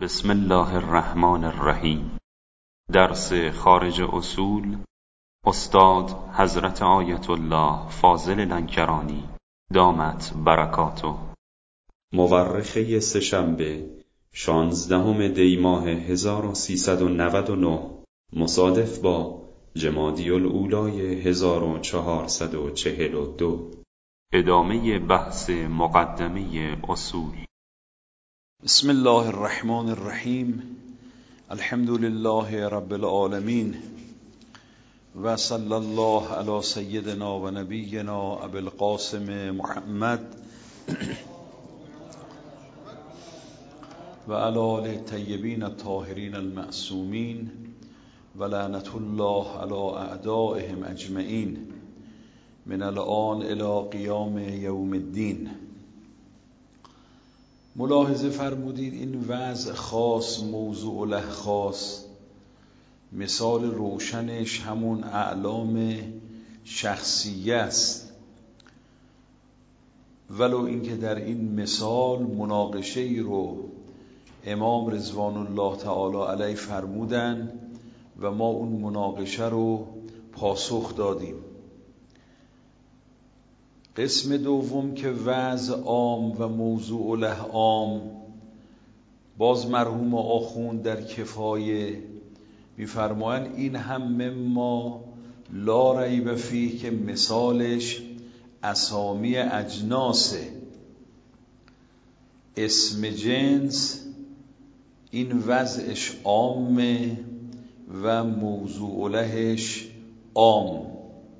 بسم الله الرحمن الرحیم. درس خارج اصول، استاد حضرت آیت الله فاضل لنکرانی دامت برکاته. مورخه سه‌شنبه 16 دی ماه 1399 مصادف با جمادی الاولی 1442. ادامه بحث مقدمه اصول. بسم الله الرحمن الرحیم. الحمد لله رب العالمین و صلی الله علی سیدنا و نبینا ابی القاسم محمد و علی آله الطیبین الطاهرین المعصومین و لعنت الله علی اعدائهم اجمعین من الآن الی قیام یوم الدین. ملاحظه فرمودید این وضع خاص، موضوع له خاص، مثال روشنش همون اعلام شخصیه است، ولو اینکه در این مثال مناقشه ای رو امام رضوان الله تعالی علیه فرمودن و ما اون مناقشه رو پاسخ دادیم. قسم دوم که وضع عام و موضوع له عام، باز مرحوم آخوند در کفایه می‌فرمایند این هم مما لا ریب فیه که مثالش اسامی اجناسه. اسم جنس این وضعش عامه و موضوع لهش عام.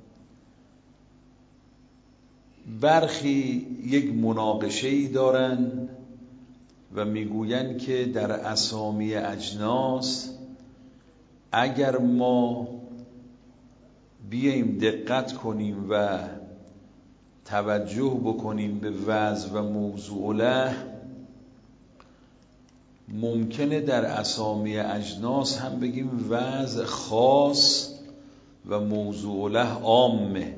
برخی یک مناقشه‌ای دارن و میگویند که در اسامی اجناس اگر ما بیاییم دقت کنیم و توجه بکنیم به وضع و موضوع له، ممکنه در اسامی اجناس هم بگیم وضع خاص و موضوع له عامه.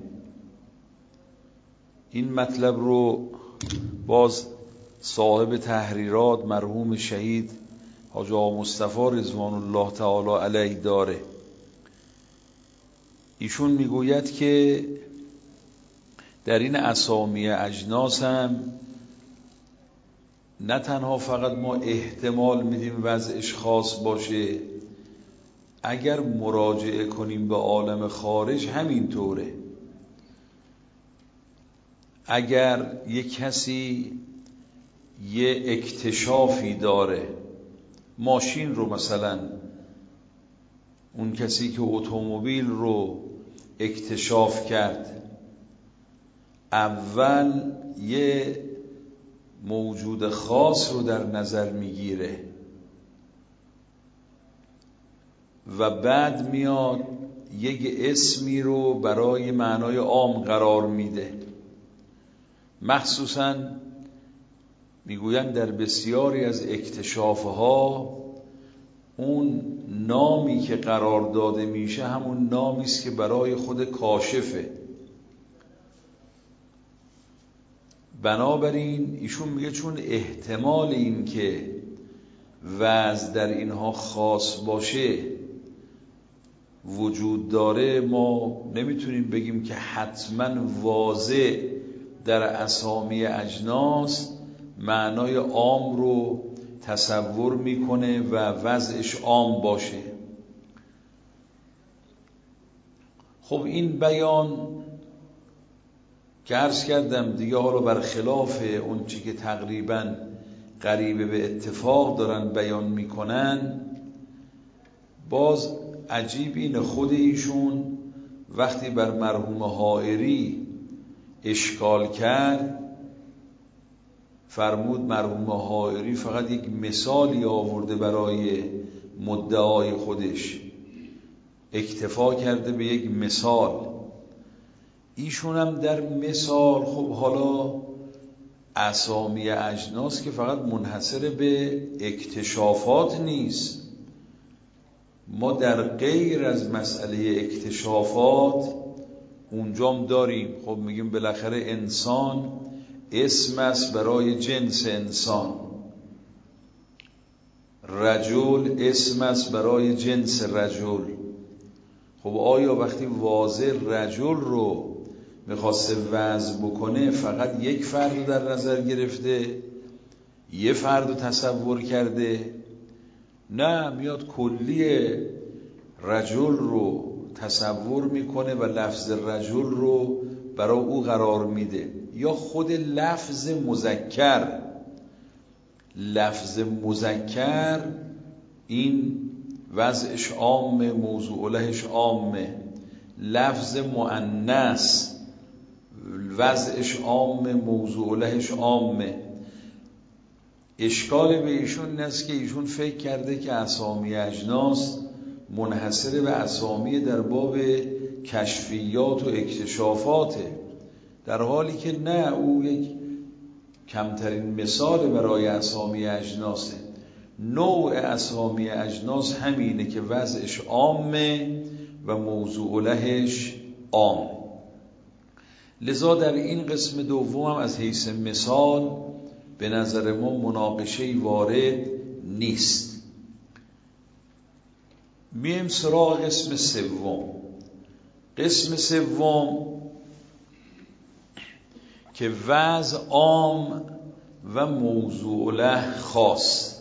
این مطلب رو باز صاحب تحریرات مرحوم شهید حاج آقا مصطفی رضوان الله تعالی علیه داره. ایشون میگوید که در این اسامی اجناس هم نه تنها فقط ما احتمال میدیم وضعش خاص باشه، اگر مراجعه کنیم به عالم خارج همینطوره. اگر یک کسی یه اکتشافی داره، ماشین رو مثلا، اون کسی که اتومبیل رو اکتشاف کرد، اول یه موجود خاص رو در نظر میگیره و بعد میاد یک اسمی رو برای معنای عام قرار میده. مخصوصاً میگویند در بسیاری از اکتشافها اون نامی که قرار داده میشه همون نامی است که برای خود کاشفه. بنابراین ایشون میگه چون احتمال این که وضع در اینها خاص باشه وجود داره، ما نمیتونیم بگیم که حتما واضح در اسامی اجناس معنای عام رو تصور میکنه و وضعش عام باشه. خب این بیان که عرض کردم دیگه، حالا برخلاف اون چی که تقریبا قریبه به اتفاق دارن بیان میکنن، باز عجیب این خود ایشون وقتی بر مرحوم حائری اشکال کرد، فرمود مرحوم حائری فقط یک مثالی آورده برای مدعای خودش، اکتفا کرده به یک مثال. ایشون هم در مثال، خب حالا اسامی اجناس که فقط منحصر به اکتشافات نیست، ما در غیر از مسئله اکتشافات اونجام داریم. خب میگیم بالاخره انسان اسم است برای جنس انسان، رجل اسم است برای جنس رجل. خب آیا وقتی واضح رجل رو میخواسته وضع بکنه فقط یک فرد در نظر گرفته، یه فرد رو تصور کرده؟ نه، میاد کلی رجل رو تصور میکنه و لفظ رجل رو برای او قرار میده. یا خود لفظ مذکر این وضعش عامه، موضوع لهش عامه. لفظ مؤنث وضعش عامه، موضوع لهش عامه. اشکال به ایشون این است که ایشون فکر کرده که اسامی اجناس منحصر به اسامی در باب کشفیات و اکتشافاته، در حالی که نه، او یک کمترین مثال برای اسامی اجناسه. نوع اسامی اجناس همینه که وضعش عامه و موضوع لهش عام. لذا در این قسم دوم هم از حیث مثال به نظر ما مناقشه‌ای وارد نیست. میم سراغ قسم سوم. قسم سوم که وضع عام و موضوع له خاص.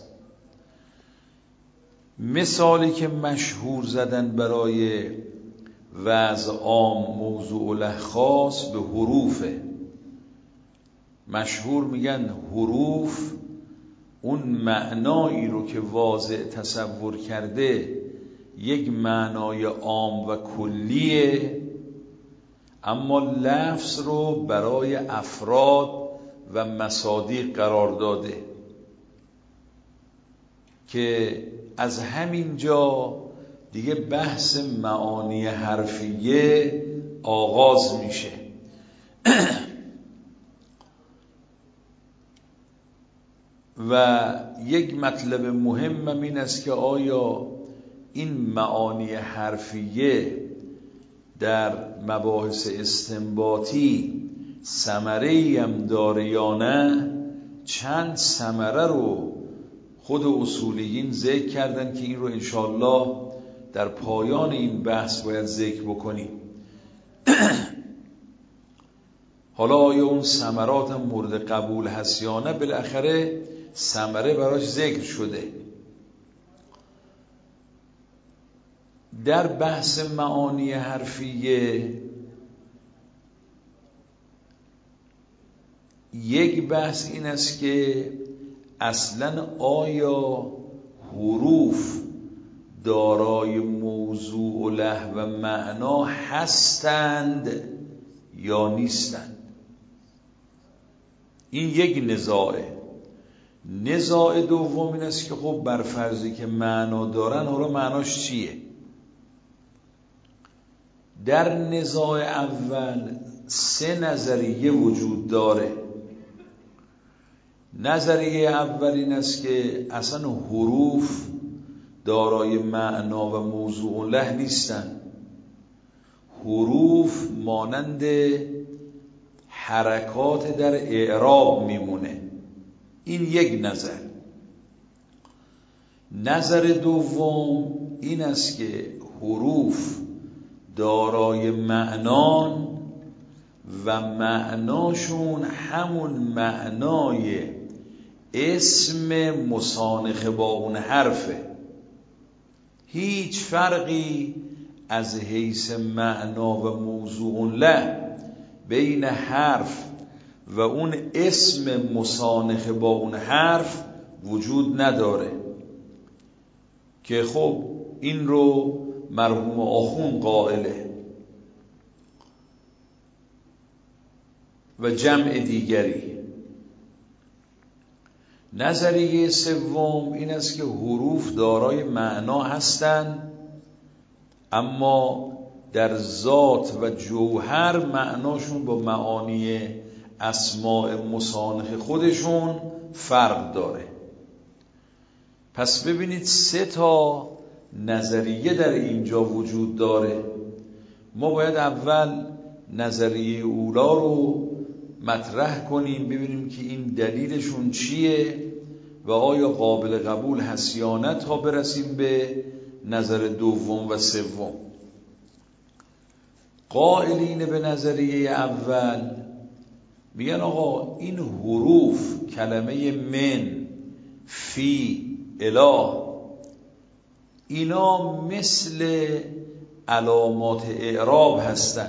مثالی که مشهور زدن برای وضع عام موضوع له خاص به حروفه. مشهور میگن حروف اون معنایی رو که واضع تصور کرده یک معنای عام و کلیه، اما لفظ رو برای افراد و مصادیق قرار داده، که از همین جا دیگه بحث معانی حرفیه آغاز میشه. و یک مطلب مهم این است که آیا این معانی حرفیه در مباحث استنباطی ثمره‌ای هم داره یا نه؟ چند ثمره رو خود اصولیین ذکر کردن که این رو انشالله در پایان این بحث باید ذکر بکنیم. حالا آیا اون ثمرات هم مورد قبول هست یا نه؟ بالاخره ثمره براش ذکر شده. در بحث معانی حرفیه یک بحث این است که اصلا آیا حروف دارای موضوع له و معنا هستند یا نیستند؟ این یک نزاعه. نزاع دوم این است که خب بر فرضی که معنا دارن، حالا معناش چیه؟ در نزاع اول 3 نظریه وجود داره. نظریه اول این است که اصلا حروف دارای معنا و موضوع له نیستن. حروف مانند حرکات در اعراب میمونه. این یک نظر. نظر دوم این است که حروف دارای معنان و معناشون همون معنای اسم مسانخ با اون حرفه. هیچ فرقی از حیث معنا و موضوع له بین حرف و اون اسم مسانخ با اون حرف وجود نداره، که خب این رو مرحوم آخون قائله و جمع دیگری. نظریه سوم این است که حروف دارای معنا هستند، اما در ذات و جوهر معناشون با معانی اسماء مسانخ خودشون فرق داره. پس ببینید 3 تا نظریه در اینجا وجود داره. ما باید اول نظریه اولا رو مطرح کنیم، ببینیم که این دلیلشون چیه و آیا قابل قبول هست یا نه تا برسیم به نظر دوم و سوم. قائلین به نظریه اول میگن آقا این حروف، کلمه من، فی، اله، اینا مثل علامات اعراب هستن.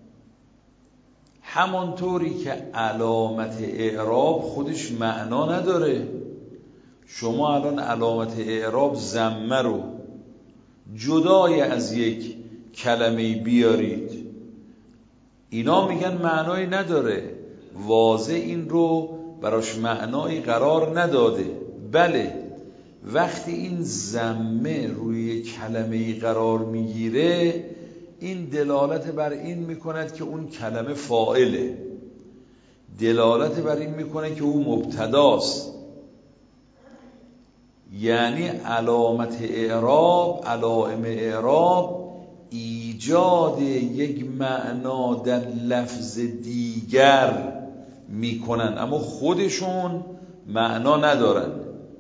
همانطوری که علامت اعراب خودش معنا نداره. شما الان علامت اعراب ضمه رو جدای از یک کلمه بیارید، اینا میگن معنایی نداره، واضح این رو براش معنایی قرار نداده. بله، وقتی این ضمه روی کلمه قرار میگیره، این دلالت بر این میکند که اون کلمه فاعله، دلالت بر این میکنه که او مبتداست. یعنی علامت اعراب، علائم اعراب ایجاد یک معنا در لفظ دیگر میکنن، اما خودشون معنا ندارن.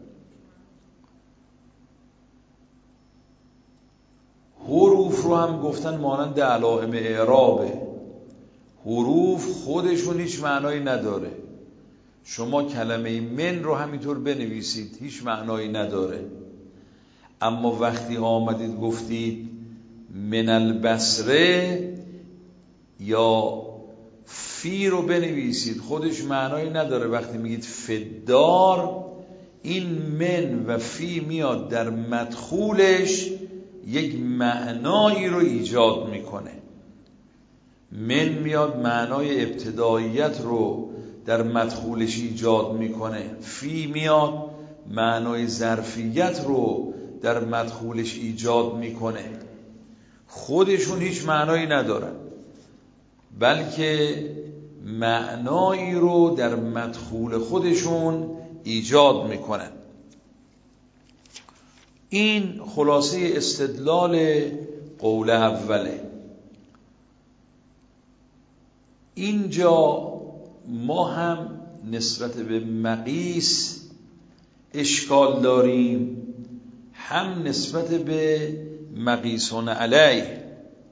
حروف رو هم گفتن مانند علائم اعرابه. حروف خودشون هیچ معنایی نداره. شما کلمه من رو همینطور بنویسید، هیچ معنایی نداره. اما وقتی آمدید گفتید من البصره یا فی رو بنویسید، خودش معنایی نداره. وقتی میگید فدار، این من و فی میاد در مدخولش یک معنایی رو ایجاد میکنه. من میاد معنای ابتداییت رو در مدخولش ایجاد میکنه، فی میاد معنای ظرفیت رو در مدخولش ایجاد میکنه. خودشون هیچ معنایی ندارن، بلکه معنایی رو در مدخول خودشون ایجاد میکنن. این خلاصه استدلال قول اوله. اینجا ما هم نسبت به مقیس اشکال داریم، هم نسبت به مقیسون علیه.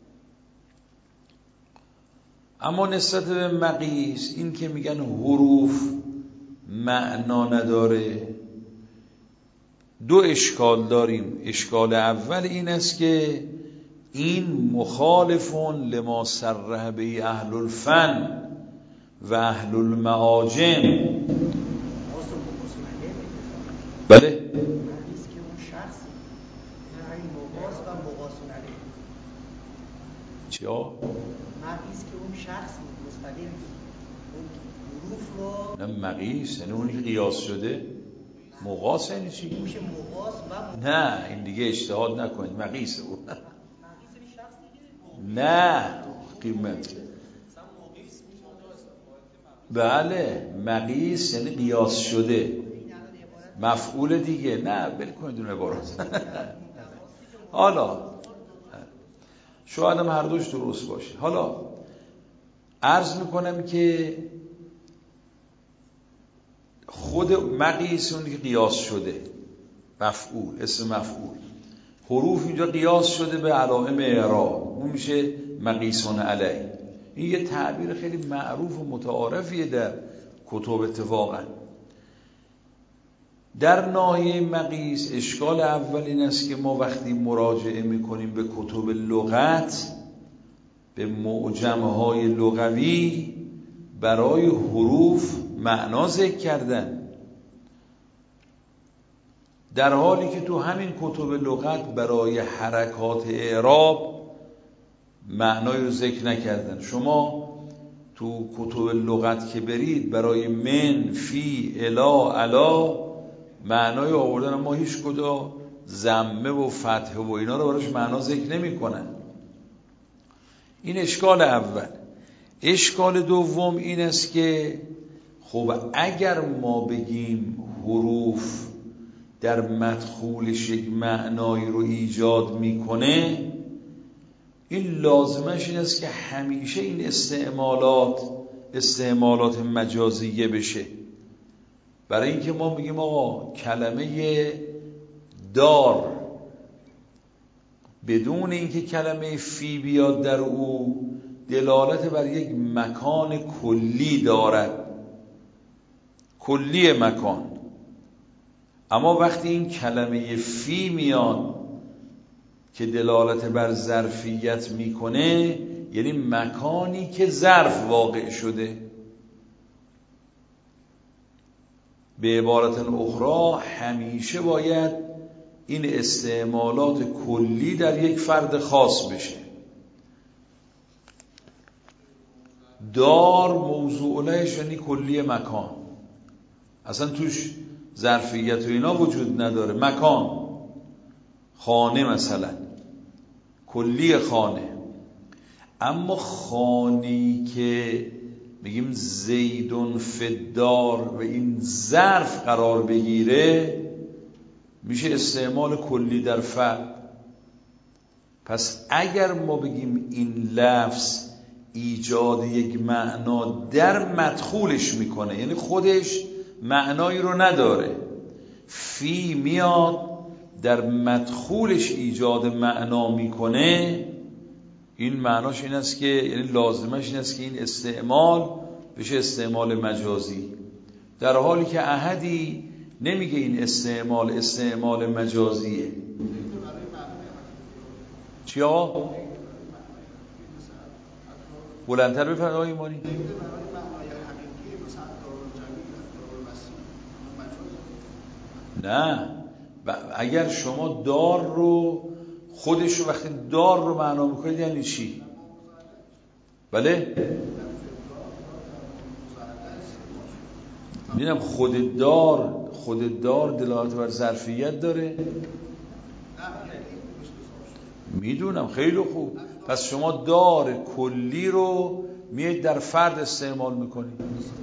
اما نسبت به مقیس، این که میگن حروف معنا نداره، دو اشکال داریم. اشکال اول این است که این مخالفون لما صرح به اهل الفن و اهل المعاجم. بله، چیا؟ مقیس که اون شخص مستقیم اون حروف رو، نه مقیس یعنی اونی که قیاس شده. مقاس یعنی چی؟ میشه مقاس و نه، این دیگه اجتهاد نکنید. مقیس اون نه قیمت. بله، مقیس یعنی قیاس شده، مفعول دیگه. نه بل کنید اون عبارت. حالا شاید هم هر دوش درست باشه. حالا عرض میکنم که خود مقیس اون که قیاس شده، مفعول، اسم مفعول. حروف اینجا قیاس شده به علائم اعراب، اون میشه مقیسون علیه. این یه تعبیر خیلی معروف و متعارفیه در کتب اتفاقا. در ناحیه مقیس اشکال اول این است که ما وقتی مراجعه میکنیم به کتب لغت، به معجم‌های لغوی، برای حروف معنا ذکر کردن، در حالی که تو همین کتب لغت برای حرکات اعراب معنای رو ذکر نکردن. شما تو کتب لغت که برید برای من، فی، الا، علا معنای آوردن، اما هیچ کدا ضمه و فتحه و اینا رو براش معنا ذکر نمی کنن. این اشکال اول. اشکال دوم این است که خب اگر ما بگیم حروف در مدخولش یک معنایی رو ایجاد میکنه، این لازمش این است که همیشه این استعمالات مجازیه بشه. برای اینکه ما میگیم آقا کلمه دار بدون اینکه کلمه فی بیاد در او دلالت بر یک مکان کلی دارد، کلی مکان. اما وقتی این کلمه فی میاد که دلالت بر ظرفیت میکنه، یعنی مکانی که ظرف واقع شده. به عبارت اخرى همیشه باید این استعمالات کلی در یک فرد خاص بشه. دار موضوع لهش یعنی کلی مکان، اصلا توش ظرفیت و اینا وجود نداره. مکان، خانه مثلا، کلی خانه. اما خانه‌ای که میگیم زیدون فدار و این ظرف قرار بگیره، میشه استعمال کلی در فرد. پس اگر ما بگیم این لفظ ایجاد یک معنا در مدخولش میکنه، یعنی خودش معنایی رو نداره، فی میاد در مدخولش ایجاد معنا میکنه، این معناش این است که، یعنی لازمش این است که این استعمال بشه استعمال مجازی، در حالی که احدی نمیگه این استعمال مجازیه. چی آقا؟ بلندتر بفرمایید آقای ایمانی. نه، اگر شما دار رو خودش رو وقتی دار رو معنا میکنید یعنی چی؟ بله؟ میدونم خود دار دلالت بر ظرفیت داره. میدونم، خیلی خوب. پس شما دار کلی رو میاد در فرد استعمال میکنید.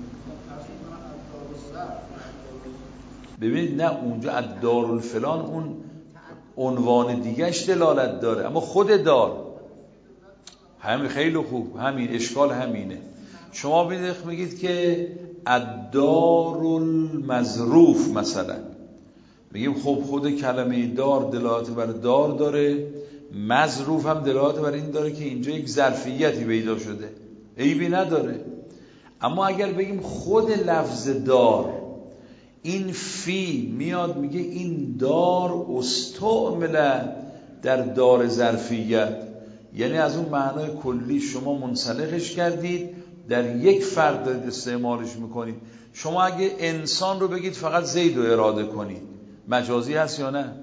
ببینید نه، اونجا الدارالفلان اون عنوان دیگهش دلالت داره، اما خود دار همین. خیلی خوب، همین اشکال همینه. شما میگید که الدارالمظروف مثلا، میگیم خب خود کلمه دار دلالت بر دار داره، مظروف هم دلالت بر این داره که اینجا یک ظرفیتی پیدا شده، عیبی نداره. اما اگر بگیم خود لفظ دار، این فی میاد میگه این دار استعمل در دار ظرفیت، یعنی از اون معنای کلی شما منسلخش کردید، در یک فرد دارید استعمالش میکنید. شما اگه انسان رو بگید فقط زید رو اراده کنید، مجازی هست یا نه؟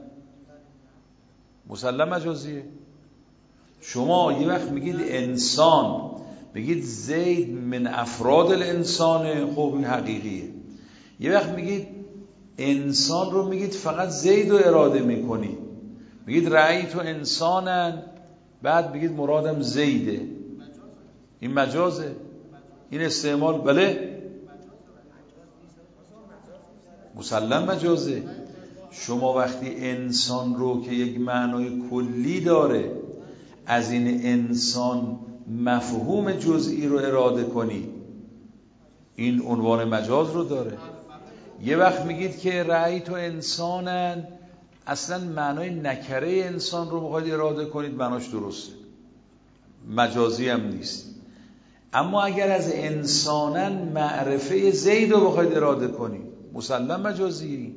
مسلم مجازیه. شما یه وقت میگید انسان، بگید زید من افراد الانسانه، خب این حقیقیه. یه وقت میگید انسان رو میگید فقط زید رو اراده میکنید، میگید رأیت انسانن، بعد بگید مرادم زیده، این مجازه، این استعمال. بله مسلم مجازه. شما وقتی انسان رو که یک معنای کلی داره، از این انسان مفهوم جزئی رو اراده کنی، این عنوان مجاز رو داره. یه وقت میگید که رأیت انسانن، اصلا معنای نکره انسان رو بخواید اراده کنید، معناش درسته، مجازی هم نیست. اما اگر از انسانن معرفه زید رو بخواید اراده کنید، مسلم مجازی.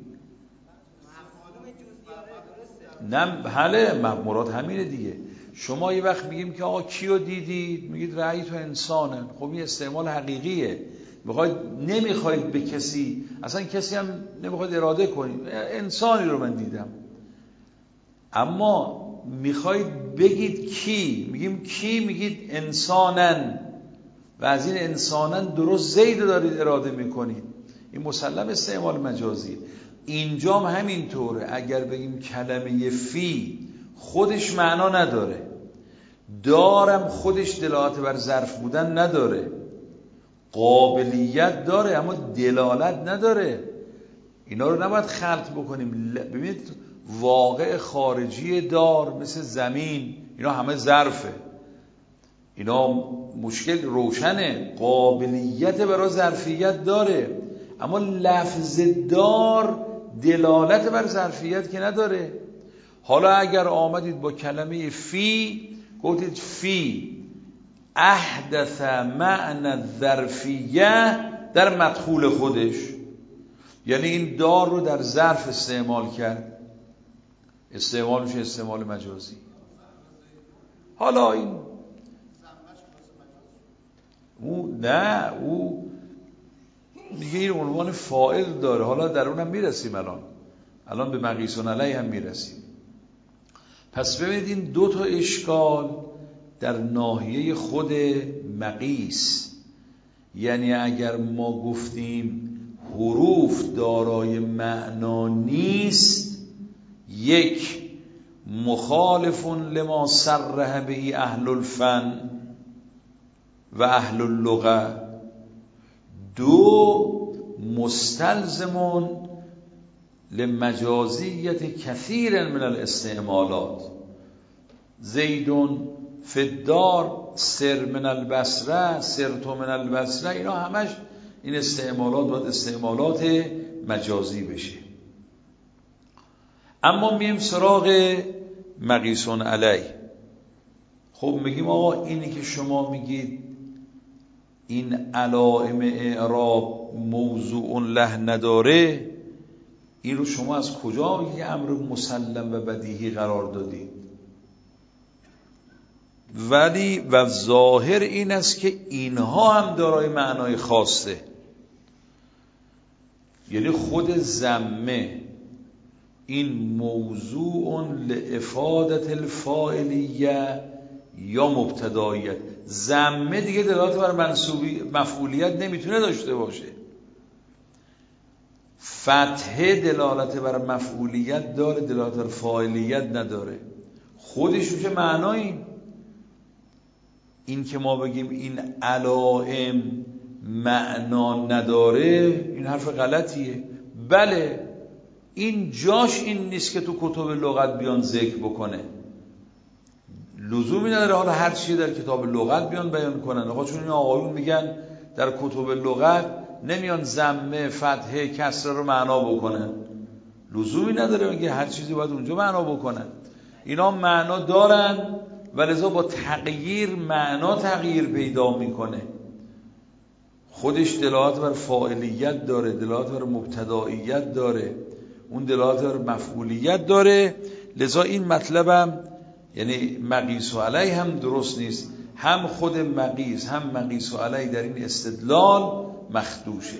نه حله، مراد همینه دیگه. شما یه وقت میگیم که آقا کیو دیدید، میگید رأیت انسانن، خب این استعمال حقیقیه، نمیخواید به کسی، اصلا کسی هم نمیخواید اراده کنید، انسانی رو من دیدم. اما میخواید بگید کی، میگیم کی، میگید انسانن، و از این انسانن درست زید دارید اراده میکنید، این مسلم استعمال مجازی. اینجام همینطوره. اگر بگیم کلمه فی خودش معنا نداره، دارم خودش دلالت بر ظرف بودن نداره، قابلیت داره اما دلالت نداره، اینا رو نباید خلط بکنیم. ببینید واقع خارجی دار مثل زمین، اینا همه ظرفه، اینا مشکل روشنه، قابلیت برای ظرفیت داره، اما لفظ دار دلالت بر ظرفیت که نداره. حالا اگر آمدید با کلمه فی گفتید فی احدث معنی الظرفیه در مدخول خودش، یعنی این دار رو در ظرف استعمال کرد، استعمال میشه استعمال مجازی. حالا این او میگه این عنوان فاعل داره. حالا در اونم میرسیم، الان به مقیس علیه هم میرسیم. پس ببینید این دو تا اشکال در ناحیه خود مقیس، یعنی اگر ما گفتیم حروف دارای معنا نیست، یک مخالف لما صرح به اهل الفن و اهل اللغه، دو مستلزم لمجازیت کثیر من الاستعمالات. زیدون فی الدار، سر من البصره، سرتو من البصره، اینا همش این استعمالات باید استعمالات مجازی بشه. اما میم سراغ مقیسون علی. خب میگیم آقا اینی که شما میگید این علائم اعراب موضوع له نداره، این رو شما از کجا یه امر مسلم و بدیهی قرار دادید؟ ولی و ظاهر این است که اینها هم دارای معنای خاصه، یعنی خود ذمه این موضوع لافادت الفاعلیه یا مبتداییت. ذمه دیگه دلالت بر مفعولیت نمیتونه داشته باشه. فتحه دلالت بر مفعولیت داره، دلالت بر فاعلیت نداره. خودش میشه معنایی. این که ما بگیم این علائم معنا نداره، این حرف غلطیه. بله این جاش این نیست که تو کتب لغت بیان ذکر بکنه، لزومی نداره حالا هر چیه در کتاب لغت بیان بیان کنن. آقا چون این آقایون میگن در کتب لغت نمیان ضمه فتحه کسره رو معنا بکنن، لزومی نداره میگه هر چیزی باید اونجا معنا بکنن. اینا معنا دارن و لذا با تغییر معنا تغییر پیدا میکنه. خودش دلالت بر فاعلیت داره، دلالت بر مبتداییت داره، اون دلالت بر مفعولیت داره. لذا این مطلبم یعنی مقیس و علی هم درست نیست. هم خود مقیس هم مقیس و علی در این استدلال مخدوشه.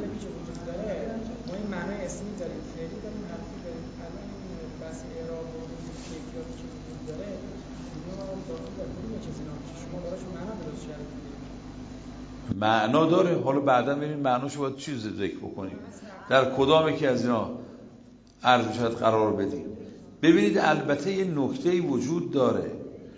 معنا داره. حالا بعدا ببینیم معناشو باید چیز ذکر بکنیم، در کدام یکی از اینا عرض شاید قرار بدیم. ببینید البته یه نکته‌ای وجود داره.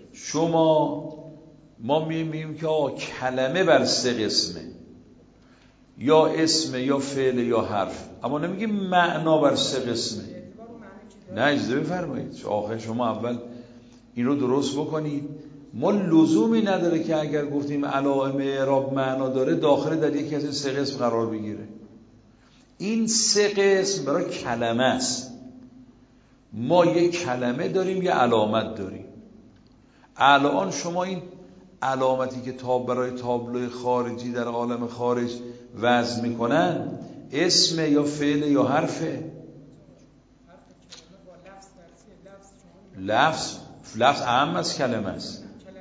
ما میگیم که کلمه بر سه قسمه، یا اسم یا فعل یا حرف، اما نمیگیم معنا بر سه قسمه. نه اجازه بفرمایید، آخه شما اول این رو درست بکنید. ما لزومی نداره که اگر گفتیم علائم اعراب معنا داره داخل در یکی از این سه قسم قرار بگیره. این سه قسم برای کلمه است. ما یک کلمه داریم، یه علامت داریم. الان شما این علامتی که برای تابلوی خارجی در عالم خارج وضع میکنن اسم یا فعل یا حرفه؟ لفظ اهم از کلمه است.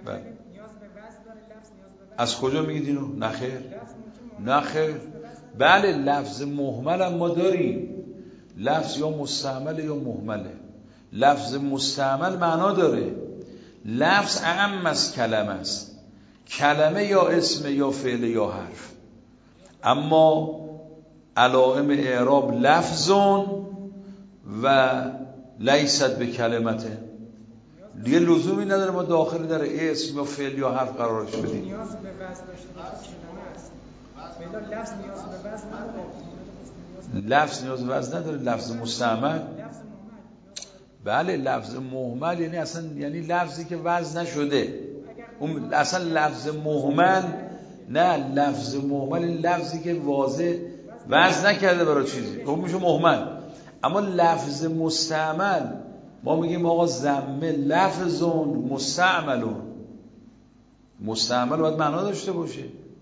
از کجا میگید اینو؟ نخیر. بله لفظ مهمل هم ما داریم. لفظ یا مستعمل یا مهمله. لفظ مستعمل معنا داره. لفظ اهم از کلمه است. کلمه یا اسم یا فعل یا حرف. اما علائم اعراب لفظون و لیست به کلمته. دیگه لزومی نداره ما داخل در اسم یا فعل یا حرف قرارش بدیم. نیاز به وزن داشته باشه کلمه است. بلا لفظ نیاز به وزن نداره. لفظ نیاز به وزن نداره. لفظ مستعمل. بله لفظ مهمل یعنی اصلا یعنی لفظی که وزن نشده. اون اصلا لفظ مهمل نه، لفظ مهمل لفظی که واضح وزن نکرده برای چیزی، خب میشه مهمل. اما لفظ مستعمل ما میگیم آقا ضمه لفظون مستعملون. مستعمل باید معنا داشته باشه.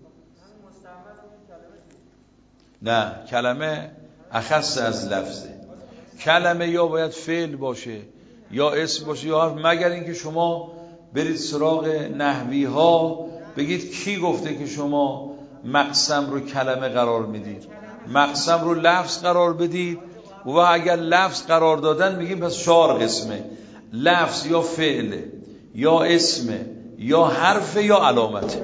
نه، کلمه اخص از لفظه. کلمه یا باید فعل باشه یا اسم باشه یا حرف، مگر اینکه شما برید سراغ نحوی ها بگید کی گفته که شما مقسم رو کلمه قرار میدید، مقسم رو لفظ قرار بدید. و اگر لفظ قرار دادن میگیم پس 4 قسمه، لفظ یا فعل یا اسم یا حرف یا علامت.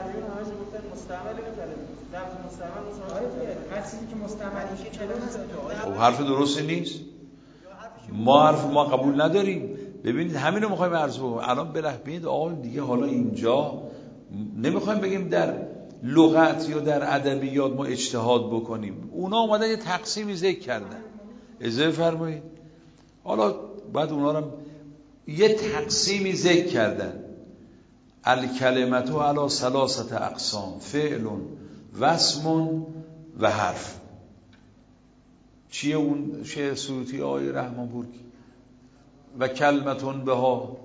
خب حرف درستی نیست، ما حرف ما قبول نداریم. ببینید همین رو میخوایم عرض بکنیم. الان ببینید آقا دیگه حالا اینجا نمیخوایم بگیم در لغت یا در ادبیات ما اجتهاد بکنیم. اونا اومدن یه تقسیمی ذکر کردن، اجازه فرمایید. حالا بعد اونا رو یه تقسیمی ذکر کردن. الکلمتو علی 3 اقسام، فعل و اسم و حرف. چیه اون شعر سیوطی آقای رحمانپورکی؟ و کلمتون بها.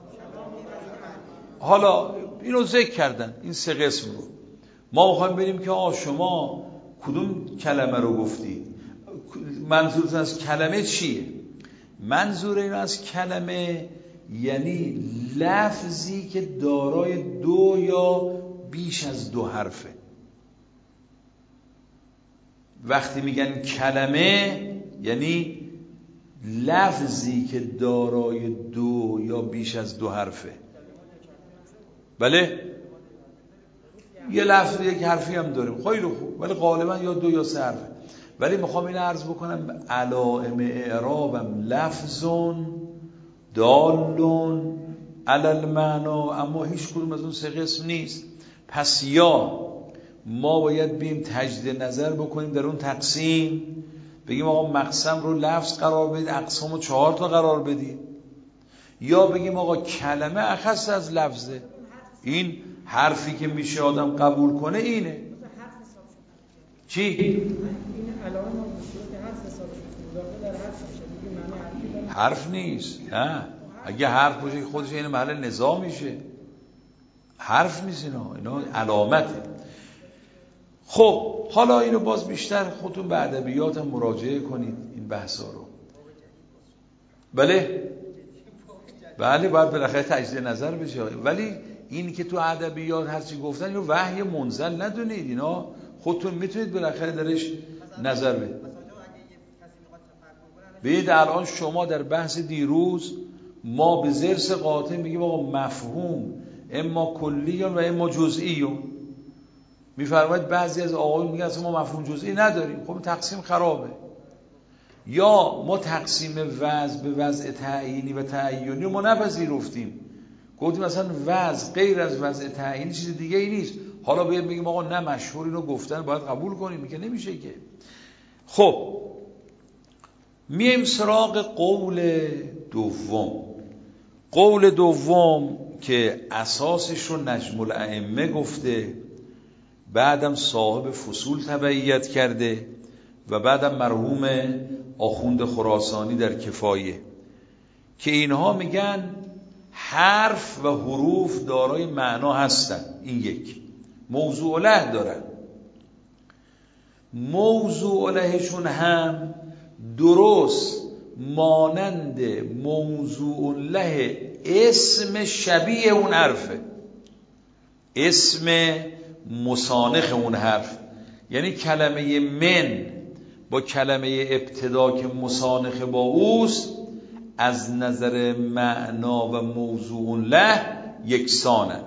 حالا اینو ذکر کردن، این 3 قسم رو. ما میخوایم ببینیم که شما کدوم کلمه رو گفتید، منظورتون از کلمه چیه؟ منظور این از کلمه یعنی لفظی که دارای 2 یا بیش از 2 حرفه. وقتی میگن کلمه یعنی لفظی که دارای 2 یا بیش از 2 حرفه. بله، یه لفظ یک حرفی هم داریم، خیلی خوب، ولی غالبا یا 2 یا 3 حرفه. ولی میخوام این عرض بکنم علائم اعرابم لفظون دالون علی المعنا، اما هیچ کدوم از اون 3 قسم نیست. پس یا ما باید بیم تجدید نظر بکنیم در اون تقسیم، بگیم آقا مقسم رو لفظ قرار بدید، اقسام رو 4 تا قرار بدید، یا بگیم آقا کلمه اخص از لفظه، این حرفی که میشه آدم قبول کنه اینه. چی؟ این علائم حرف حساب شده، در حرف میشه، حرف نیست. نه، اگه حرف باشه خودش این محل نزاع میشه. حرف نیست، اینا علامته. خب حالا اینو باز بیشتر خودتون به ادبیات هم مراجعه کنید این بحثا رو. بله باید بالاخره تجدید نظر بشه. ولی این که تو ادبیات هرچی گفتن اینو وحی منزل ندونید، اینا خودتون میتونید بالاخره درش نظر بدید. ببینید الان شما در بحث دیروز ما به ضرس قاطع میگیم آقا مفهوم اما کلی و اما جزئی. میفرماید بعضی از آقایون میگن اصلا ما مفهوم جزئی نداریم. خب تقسیم خرابه. یا ما تقسیم وضع به وضع تعیینی و تعیینی ما نپذیرفتیم، گفتیم مثلا وضع غیر از وضع تعیینی چیز دیگه ای نیست. حالا باید بگیم آقا نه مشهور اینو گفتن باید قبول کنیم، میگه نمیشه که. خب میایم سراغ قول دوم. قول دوم که اساسش رو نجم الائمه گفته، بعدم صاحب فصول تبعیت کرده و بعدم مرحوم آخوند خراسانی در کفایه، که اینها میگن حرف و حروف دارای معنا هستن. این یک موضوع له دارن. موضوع لهشون هم درست مانند موضوع له اسم شبیه اون حرفه، اسم مسانخ اون حرف. یعنی کلمه من با کلمه ابتدا که مسانخ با اوست از نظر معنا و موضوع له یکسانند.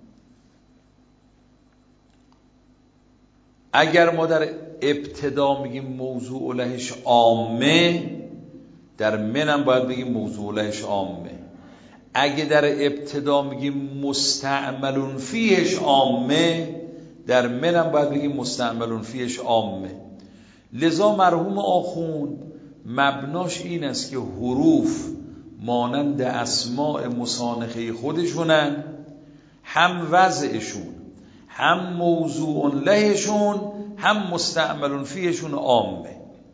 اگر ما در ابتدا میگیم موضوع لهش عامه، در منم باید بگیم موضوع لهش عامه. اگه در ابتدا میگیم مستعملون فیهش عامه، در منم باید بگیم مستعملون فیهش عامه. لذا مرحوم آخوند مبناش این است که حروف مانند اسماء مسانخه خودشونن، هم وضعشون هم موضوع لهشون هم مستعمل فیهشون عامه.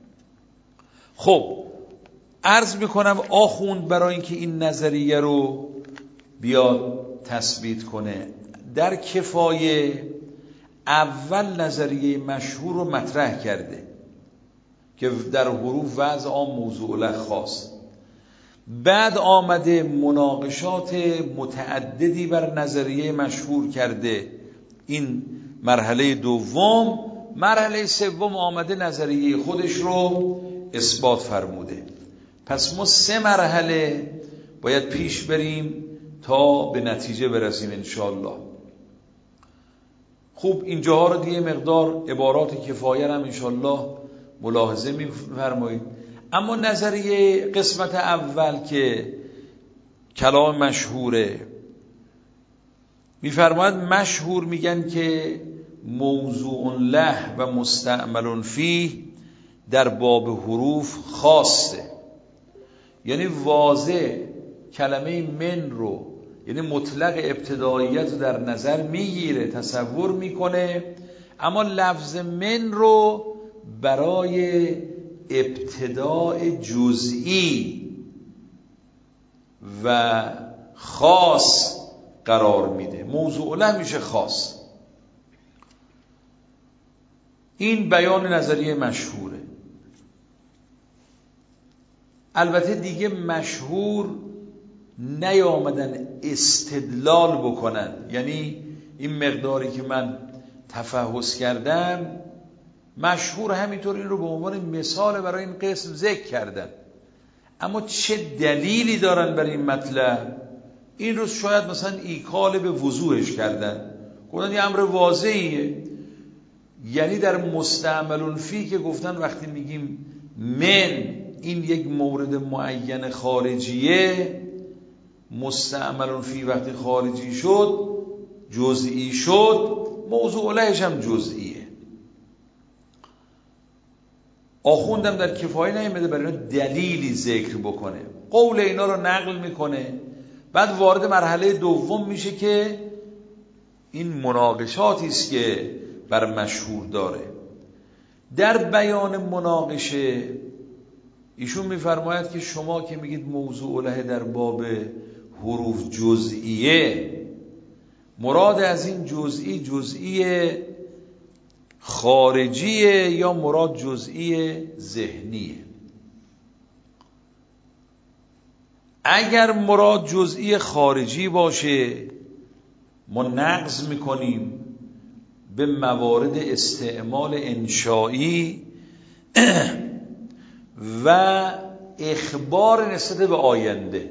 خب عرض میکنم آخوند برای اینکه این نظریه رو بیاد تثبیت کنه در کفایه اول نظریه مشهور رو مطرح کرده که در حروف وضع عام موضوع له خاص. بعد آمده مناقشات متعددی بر نظریه مشهور کرده، این مرحله دوم. مرحله سوم آمده نظریه خودش رو اثبات فرموده. پس ما 3 مرحله باید پیش بریم تا به نتیجه برسیم انشاءالله. خوب اینجاها رو دیگه مقدار عبارات کفایه هم انشاءالله ملاحظه می‌فرمایید. اما نظریه قسمت اول که کلام مشهوره، می‌فرماید مشهور میگن که موضوع له و مستعمل فیه در باب حروف خاصه، یعنی واضح کلمه من رو، یعنی مطلق ابتداییت رو در نظر میگیره، تصور میکنه، اما لفظ من رو برای ابتداء جزئی و خاص قرار میده. موضوع له میشه خاص. این بیان نظریه مشهوره. البته دیگه مشهور نیامدن استدلال بکنن، یعنی این مقداری که من تفحص کردم مشهور همینطور این رو به عنوان مثال برای این قسم ذکر کردن، اما چه دلیلی دارن برای این مطلب این رو شاید مثلا ایکال به وضوحش کردن، گفتن یه امر واضحیه. یعنی در مستعمل فی که گفتن وقتی میگیم من این یک مورد معین خارجیه، مستعمل فی وقتی خارجی شد جزئی شد، موضوع لهش هم جزئیه. آخوندم در کفایه نیامده برای اینا دلیلی ذکر بکنه، قول اینا رو نقل میکنه. بعد وارد مرحله دوم میشه که این مناقشاتی است که بر مشهور داره. در بیان مناقشه ایشون میفرماید که شما که میگید موضوع له در باب حروف جزئیه، مراد از این جزئی خارجیه یا مراد جزئی ذهنیه؟ اگر مراد جزئی خارجی باشه ما نقض میکنیم به موارد استعمال انشایی و اخبار نسبت به آینده.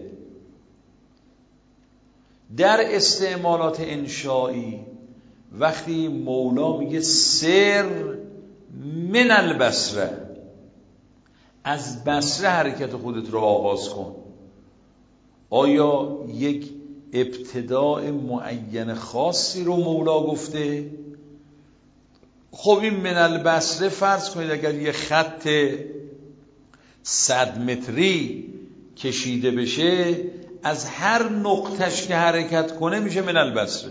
در استعمالات انشایی وقتی مولا میگه سر من البصره، از بصره حرکت خودت رو آغاز کن، آیا یک ابتداء معین خاصی رو مولا گفته؟ خب این من البصره فرض کنید اگر یه خط 100 متری کشیده بشه، از هر نقطش که حرکت کنه میشه من البصره،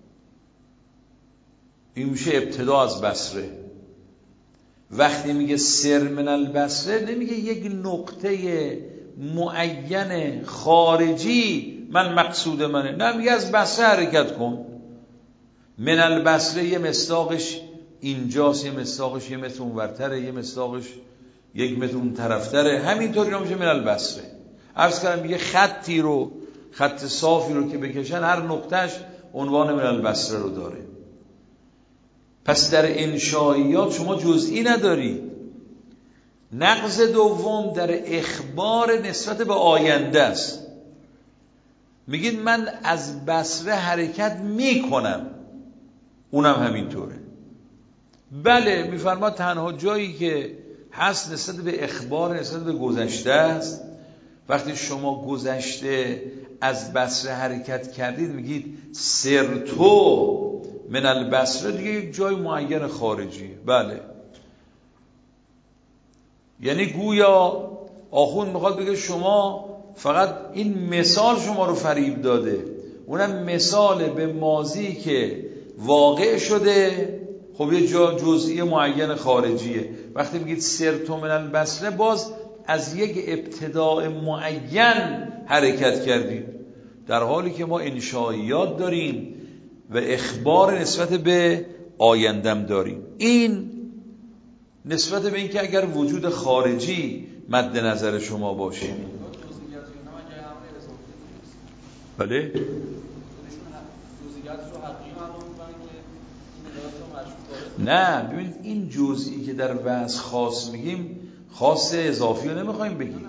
این میشه ابتدا از بصره. وقتی میگه سر من البصره نمیگه یک نقطه معین خارجی من مقصود منه، نه، میگه از بصره حرکت کن. من البصره یه مصداقش اینجاست، یه مصداقش یه متر اونورتره، یه مصداقش 1 متر اون طرفتره، همینطوری میشه من البصره. عرض کردم میگه خطی رو، خط صافی رو که بکشن هر نقطهش عنوان من البصره رو داره. پس در انشائیات شما جزئی نداری. نقض دوم در اخبار نسبت به آینده است. میگید من از بصره حرکت میکنم، اونم همینطوره. بله، میفرما تنها جایی که هست نسبت به اخبار نسبت به گذشته است. وقتی شما گذشته از بصره حرکت کردید میگید سرتو من البصره، دیگه یک جای معین خارجی. بله، یعنی گویا آخوند میخواد بگه شما فقط این مثال شما رو فریب داده، اونم مثال به ماضی که واقع شده، خب یه جزئی معین خارجیه. وقتی میگید سرت من البصره، باز از یک ابتداء معین حرکت کردیم، در حالی که ما انشائیات داریم و اخبار نسبت به آیندم داریم. این نسبت به این که اگر وجود خارجی مد نظر شما باشه. بله؟ نه ببینید، این جزئی که در وضع خاص میگیم خاص اضافی رو نمیخوایم بگیم.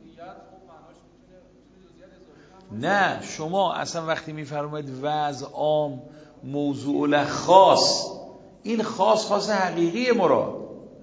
نه، شما اصلا وقتی میفرمایید وضع عام موضوع له خاص، این خاص حقیقی مراد،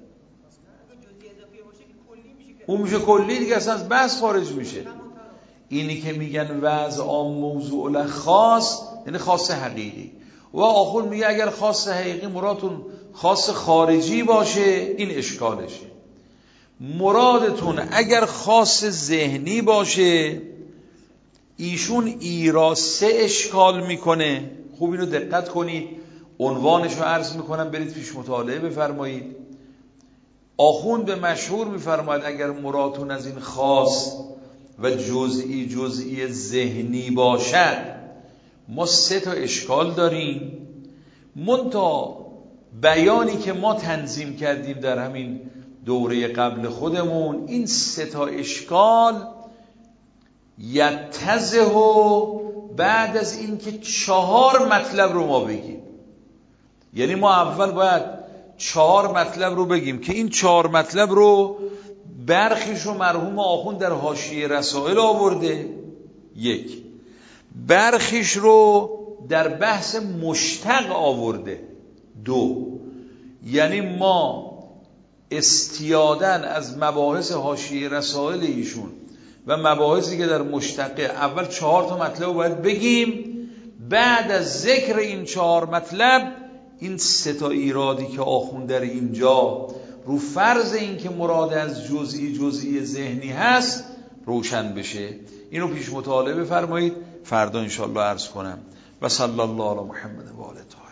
اون میشه کلی دیگه، اصلا از بحث خارج میشه. اینی که میگن وضع عام موضوع له خاص یعنی خاص حقیقی. و آخون میگه اگر خاص حقیقی مرادتون خاص خارجی باشه این اشکالشه. مرادتون اگر خاص ذهنی باشه ایشون ایرا 3 اشکال میکنه. خوب اینو دقت کنید، عنوانشو عرض میکنم برید پیش مطالعه بفرمایید. آخوند به مشهور میفرماید اگر مرادتون از این خاص و جزئی ذهنی باشد، ما 3 تا اشکال داریم. منتها بیانی که ما تنظیم کردیم در همین دوره قبل خودمون، این 3 تا اشکال یتضح بعد از این که 4 مطلب رو ما بگیم. یعنی ما اول باید 4 مطلب رو بگیم که این 4 مطلب رو برخیش رو مرحوم آخوند در حاشیه رسائل آورده، 1. برخیش رو در بحث مشتق آورده، 2. یعنی ما استیادن از مباحث حاشیه رسائل ایشون و مباحثی که در مشتقه اول 4 تا مطلب رو باید بگیم. بعد از ذکر این 4 مطلب این 3 تا ایرادی که آخوند در اینجا رو فرض این که مراد از جزئی ذهنی هست روشن بشه. اینو پیش مطالعه بفرمایید، فردا انشاءالله عرض کنم. و صلی الله علی محمد و آله.